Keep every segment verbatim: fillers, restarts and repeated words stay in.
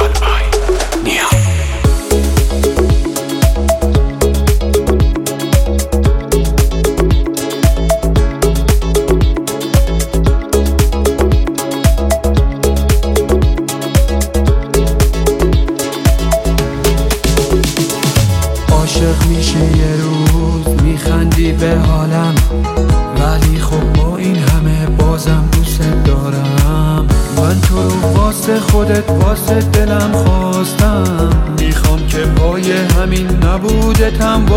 عاشق میشه یه روز میخندی به حالم، ولی خب با این همه بازم دوست دارم. من تو رو واسه خودت واسه دلم خواستم، میخوام که پای همین نبودتم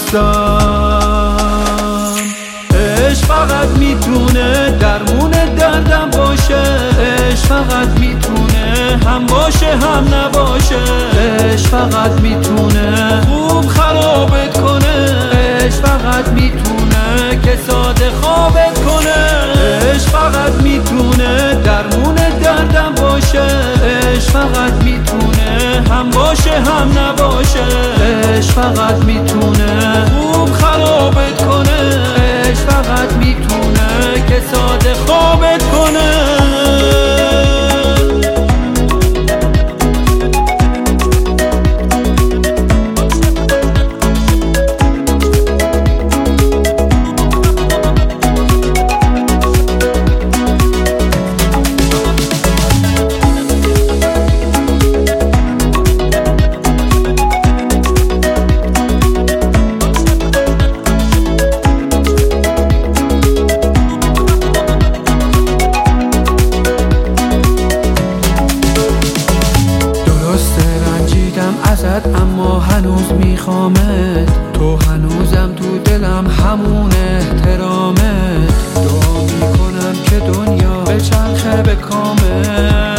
وایستم. عشق فقط میتونه درمون دردم باشه، عشق فقط میتونه هم باشه هم نباشه، عشق فقط میتونه خوب خرابت کنه، عشق فقط میتونه که ساده خوابت کنه. عشق فقط میتونه درمون دردم باشه، عشق فقط میتونه هم باشه هم نباشه، عشق فقط میتونه خوب خرابت کنه، عشق فقط میتونه که ساده خوابت کنه. ازت اما هنوز میخوامت، تو هنوزم تو دلم همون احترامت. دعا میکنم که دنیا به چرخه به کامت.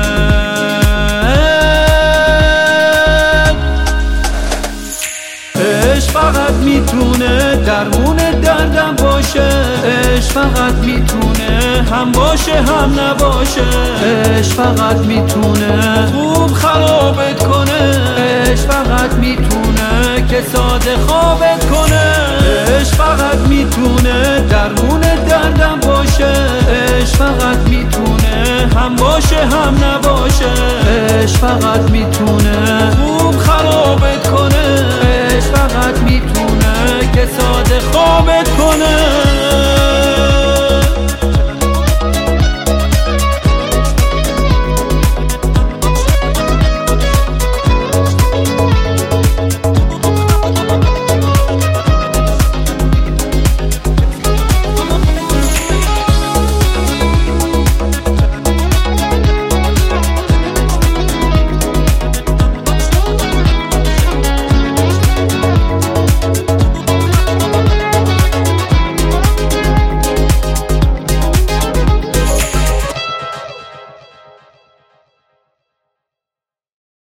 عشق فقط میتونه درمون دردم باشه، عشق فقط میتونه هم باشه هم نباشه، عشق فقط میتونه خوب خرابت کنه، عشق فقط میتونه که ساده خوابت کنه. عشق فقط میتونه درمون دردم باشه، عشق فقط میتونه هم باشه هم نباشه، عشق فقط میتونه